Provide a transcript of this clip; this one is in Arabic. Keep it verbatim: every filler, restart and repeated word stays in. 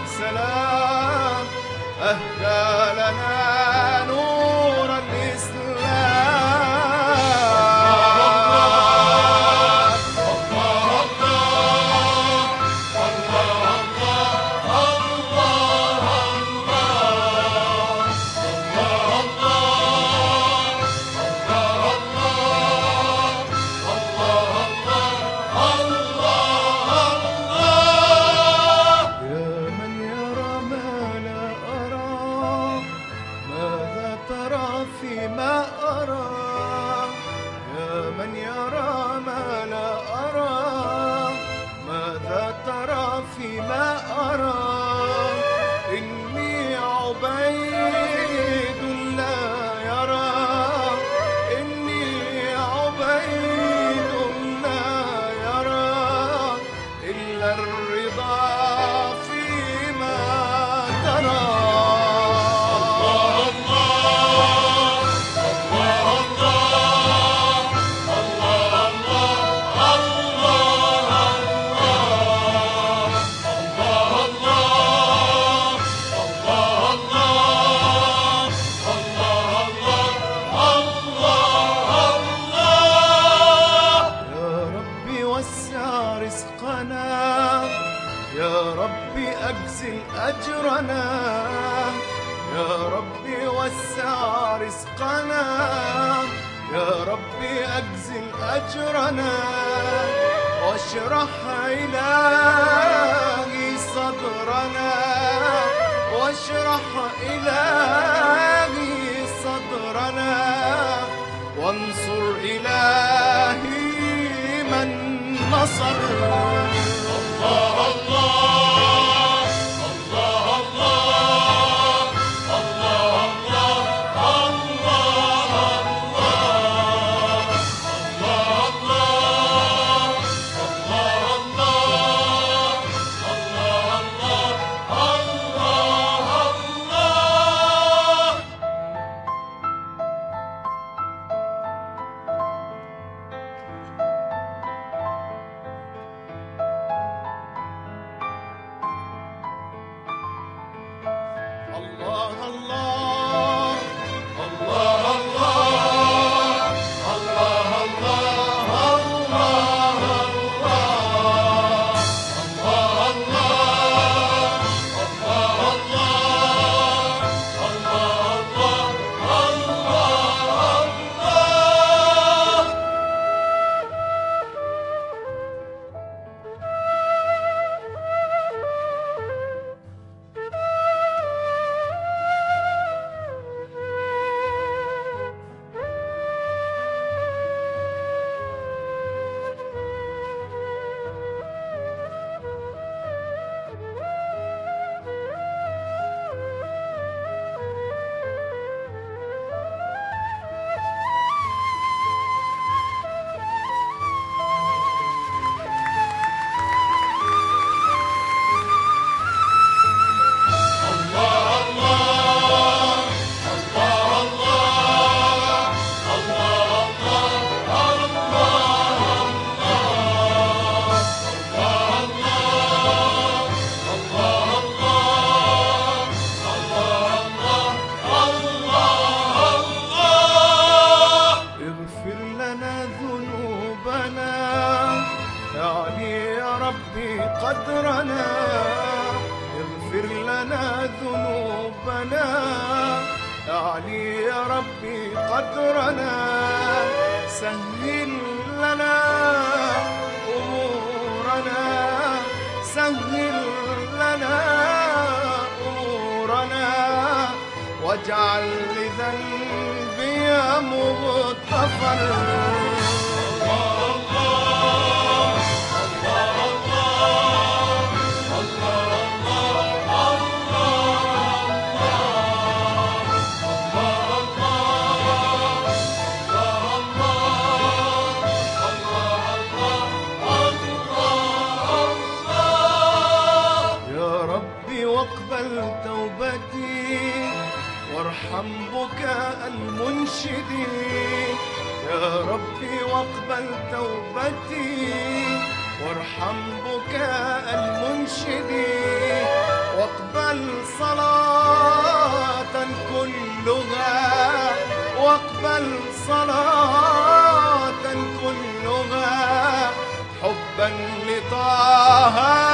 سلام أهدى لنا نور الإسلام. فيما أرى يا من يرى ما لا أرى، ماذا ترى فيما أرى؟ إني عبيد لا يرى، إني عبيد لا يرى إلا الرضا فيما ترى. يا ربي أجزل أجرنا، يا ربي وسع رزقنا، يا ربي أجزل أجرنا، واشرح إلهي صدرنا، واشرح إلهي صدرنا، وانصر إلهي من نصر. الله الله الله الله الله قدرنا، اغفر لنا ذنوبنا، اعلي يا ربي قدرنا، سهل لنا أمورنا، سهل لنا أمورنا، واجعل لذنبي مغتفر. واقبل توبتي وارحم بكاء المنشدين، يا ربي واقبل توبتي وارحم بكاء المنشدين. واقبل صلاة كلها حبا لطه